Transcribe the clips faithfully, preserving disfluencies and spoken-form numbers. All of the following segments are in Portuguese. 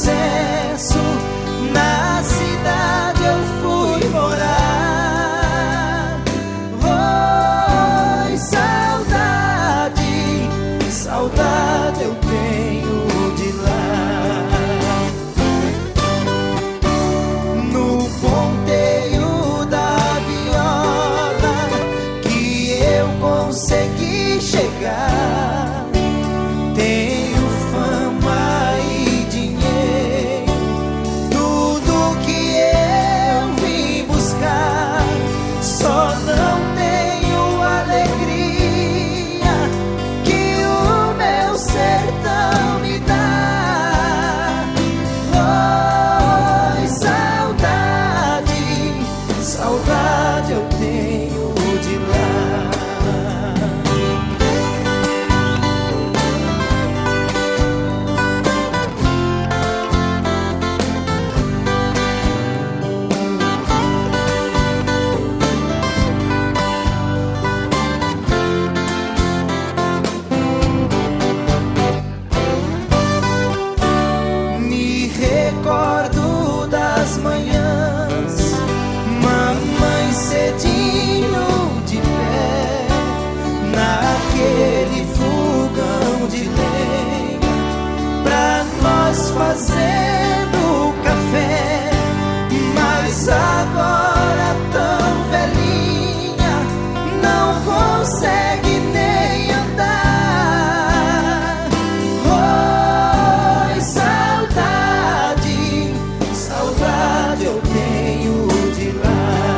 sucesso, na cidade eu fui morar. Oi, saudade, saudade eu tenho de lá. No ponteio da viola que eu consegui chegar, tenho fama e dinheiro, tudo que eu vim buscar. Só não tenho alegria que o meu sertão me dá. Oi, saudade, saudade eu tenho de lá. Me recordo das manhãs, mamãe cedinho de pé, naquele fogão de lenha, pra nós fazendo café. Mas agora tão velhinha, não consegue nem andar. Oi, saudade, saudade eu tenho de lá.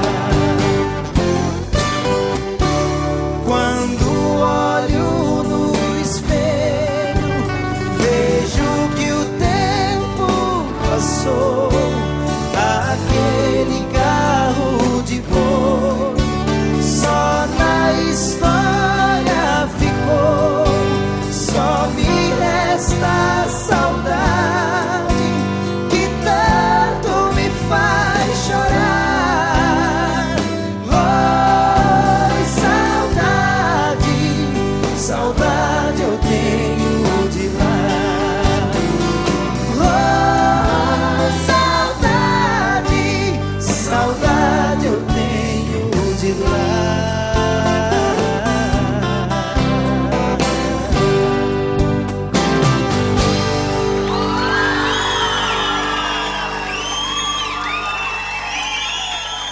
Quando olho no espelho, vejo que o tempo passou. Aquele carro de boi só na história ficou. Só me resta a saudade que tanto me faz chorar. Oi, saudade, saudade eu tenho.